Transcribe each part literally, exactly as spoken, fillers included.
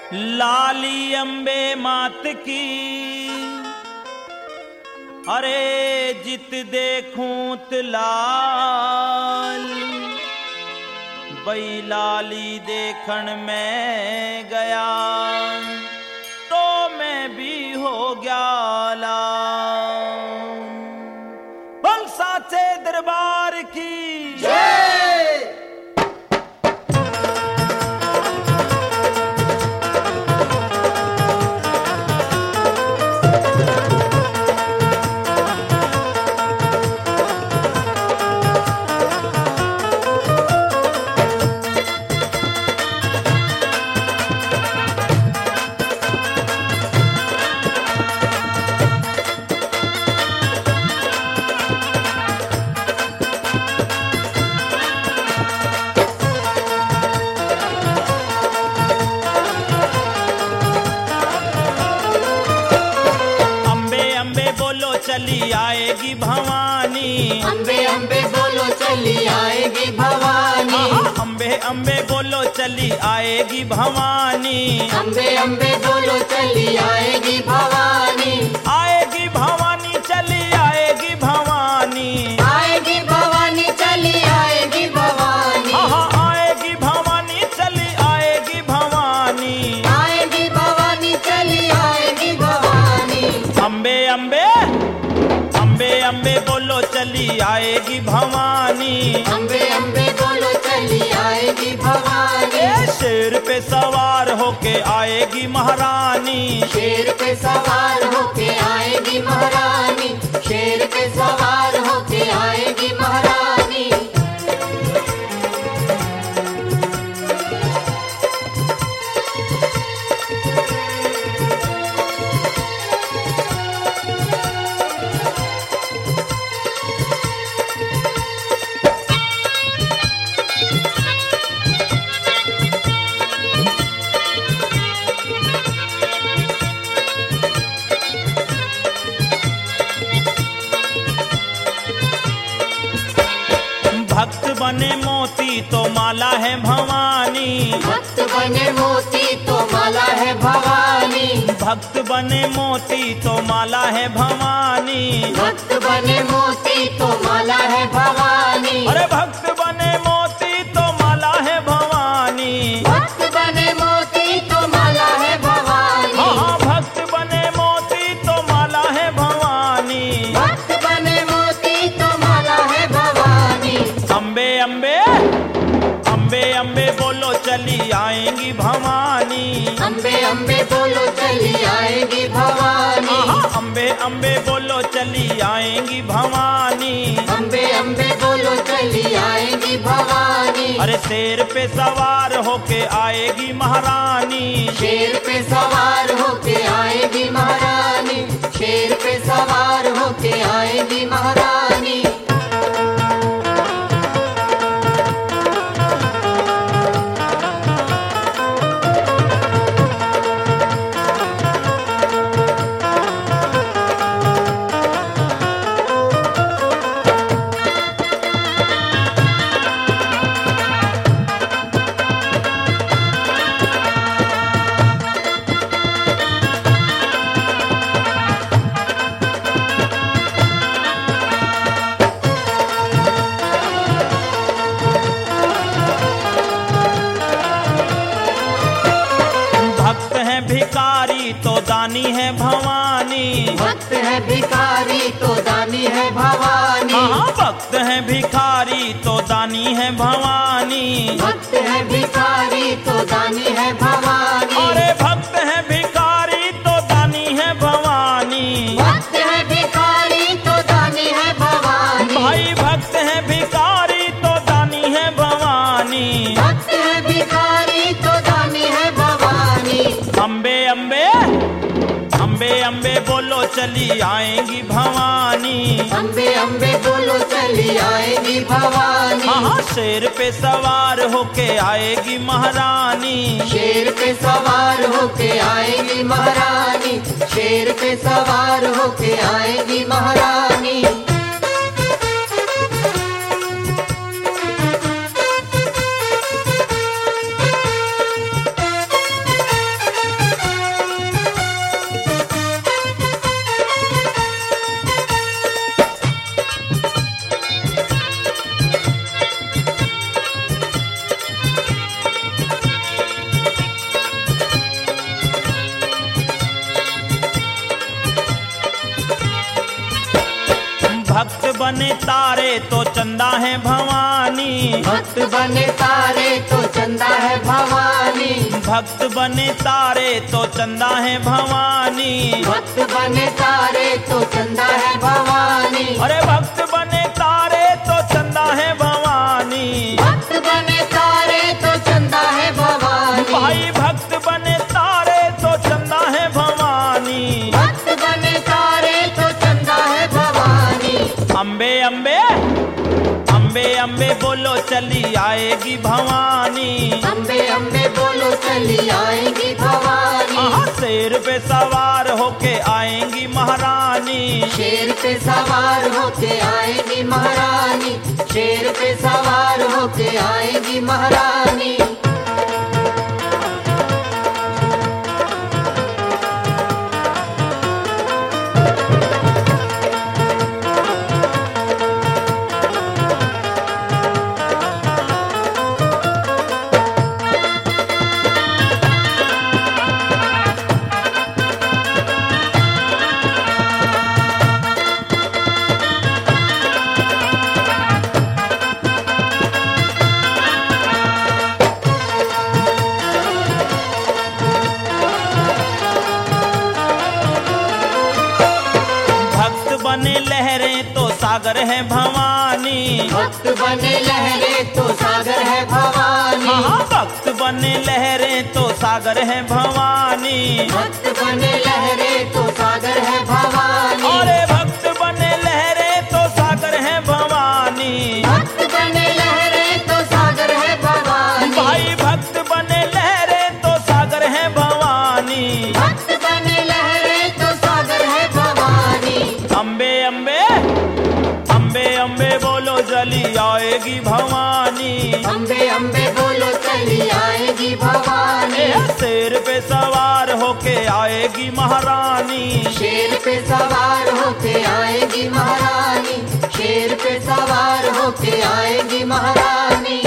लाली अम्बे मात की, अरे जित देखूं लाल, बई लाली देखण में गया तो मैं भी हो गया लाल। बल साचे दरबार की जय। चली आएगी भवानी, अम्बे अम्बे बोलो चली आएगी भवानी। अम्बे अम्बे बोलो चली आएगी भवानी, अम्बे अम्बे बोलो चली आएगी भवानी। आएगी भवानी चली आएगी भवानी, आएगी भवानी चली आएगी भवानी। हाँ आएगी भवानी चली आएगी भवानी, आएगी भवानी चली आएगी भवानी। अम्बे अम्बे अम्बे अम्बे बोलो चली आएगी भवानी, अम्बे अम्बे बोलो चली आएगी भवानी। ए शेर पे सवार होके आएगी महारानी, शेर पे सवार होके आएगी महारानी। शेर पे सवार होके आएगी महारानी। भक्त बने मोती तो माला है भवानी, भक्त बने मोती तो माला है भवानी। भक्त बने मोती तो माला है भवानी, भक्त बने मोती तो माला है भवानी। अरे भक्त बने मोती तो माला है भवानी, भक्त बने मोती तो माला है भवानी। हाँ हाँ भक्त बने मोती तो माला है भवानी। भक्त बने मोती तो माला है भवानी। अम्बे अम्बे अम्बे अम्बे बोलो चली आएंगी भवानी, अम्बे अम्बे बोलो चली आएगी भवानी। अम्बे अम्बे बोलो चली आएंगी भवानी, अम्बे अम्बे बोलो चली आएगी भवानी। अरे शेर पे सवार होके आएगी महारानी, शेर पे सवार होके आएगी महारानी। शेर पे सवार होके आएगी महारानी। भिखारी तो दानी है भवानी, भक्त है भिखारी तो दानी है भवानी। हाँ भक्त है भिखारी तो दानी है भवानी, भक्त है भिखारी तो दानी है भवानी। अरे भक्त है भिखारी तो दानी है भवानी। भक्त है भिखारी तो दानी है भवानी। भाई भक्त है भिखारी तो दानी है भवानी। भक्त है भिखारी तो दानी है भवानी। अम्बे अम्बे अम्बे अम्बे बोलो चली आएंगी भवानी, अम्बे अम्बे बोलो चली आएगी भवानी। हाँ शेर पे सवार होके आएगी महारानी, शेर पे सवार होके आएगी महारानी। शेर पे सवार होके आएगी महारानी। बने तारे तो चंदा है भवानी, भक्त बने तारे तो चंदा है भवानी, भक्त बने तारे तो चंदा है भवानी, भक्त बने तारे तो चंदा है भवानी, अरे भक्त बने तारे तो चंदा है भवानी, भक्त बने तारे तो चंदा है भवानी, भाई भक्त बने तारे तो चंदा है भवानी, भक्त बने तारे तो चंदा है भवानी। अम्बे अम्बे अम्बे अम्बे बोलो चली आएगी भवानी, अम्बे अम्बे बोलो चली आएगी भवानी, आहा, शेर पे सवार होके आएंगी महारानी, शेर पे सवार होके आएगी महारानी, शेर पे सवार होके आएगी महारानी। बने लहरें तो सागर है भवानी, भक्त बने लहरे तो सागर है भवानी, हाँ भक्त बने लहरें तो सागर है भवानी, भक्त बने लहरे तो सागर है भवानी, अरे भक्त बने लहरें तो सागर है भवानी, भक्त बने लहरे तो सागर है भवानी, भाई भक्त बने लहरें तो सागर है भवानी, भक्त बने लहरे तो सागर है भवानी। अम्बे अम्बे अम्बे अम्बे बोलो चली आएगी भवानी, अम्बे अम्बे बोलो चली आएगी भवानी, ए, शेर पे सवार होके आएगी महारानी, शेर पे सवार होके आएगी महारानी, शेर पे सवार होके आएगी महारानी।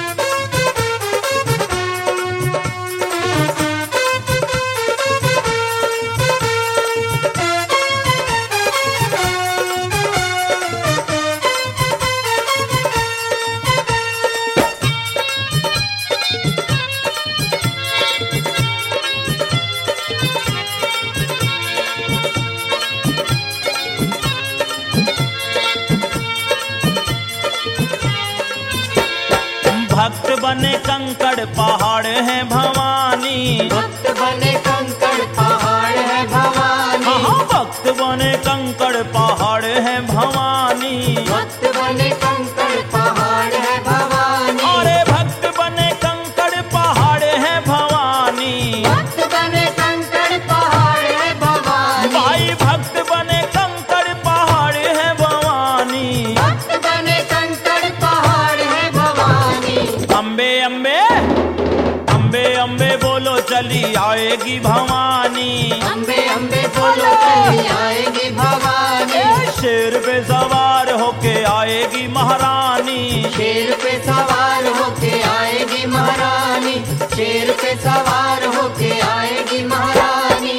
भक्त बने कंकड़ पहाड़ है भवानी, भक्त बने कंकड़ पहाड़ है भवानी, हाँ भक्त बने कंकड़ पहाड़ है भवानी, भक्त बने कंकड़ पहाड़ है भवानी, अरे भक्त बने कंकड़ पहाड़ है भवानी, भक्त बने कंकड़ पहाड़ है भवानी, भाई भक्त बने कंकड़ पहाड़ है भवानी, भक्त बने कंकड़ पहाड़ है भवानी। अम्बे अम्बे अम्बे अम्बे बोलो चली आएगी भवानी, अम्बे अम्बे बोलो चली आएगी भवानी, ए, शेर पे सवार होके आएगी महारानी, शेर पे सवार होके आएगी महारानी, शेर पे सवार होके आएगी महारानी।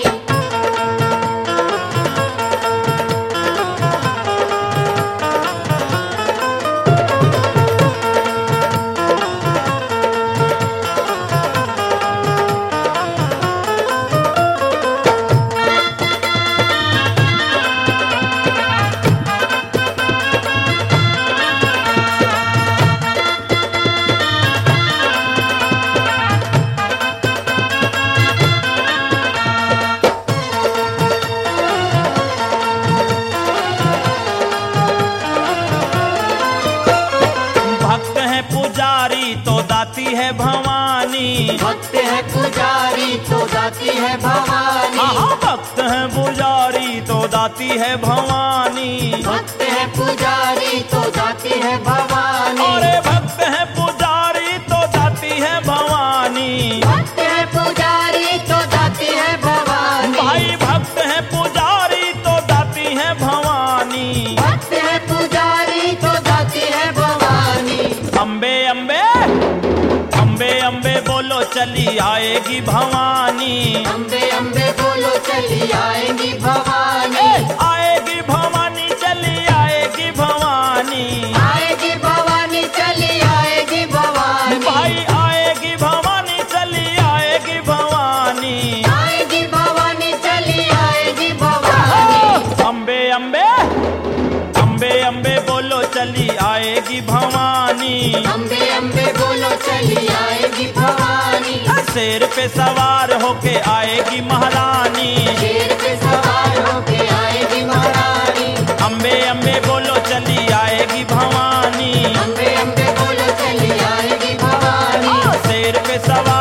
दाती है भवानी, भक्त है पुजारी तो दाती है भवानी, हाँ भक्त है पुजारी तो दाती है भवानी, भक्त है पुजारी तो दाती है भवानी, अरे भक्त है पुजारी तो दाती है भवानी, भक्त है पुजारी तो दाती है भवानी, भाई भक्त है पुजारी तो दाती है भवानी, भक्त है पुजारी तो दाती है भवानी। अम्बे अम्बे अम्बे अम्बे बोलो चली आएगी भवानी, अम्बे अम्बे बोलो चली आएगी भवानी, ए, आएगी भवानी चली आएगी भवानी, आएगी भवानी चली आएगी भवानी भाई आएगी भवानी चली आएगी भवानी आएगी भवानी चली आएगी भवानी अम्बे अम्बे अम्बे अम्बे बोलो चली आएगी भवानी अम्बे अम्बे बोलो चली आएगी भवानी शेर पे सवार होके आएगी महारानी शेर पे सवार होके आएगी महारानी अम्बे अम्बे बोलो चली आएगी भवानी अम्बे अम्बे बोलो चली आएगी भवानी शेर पे सवार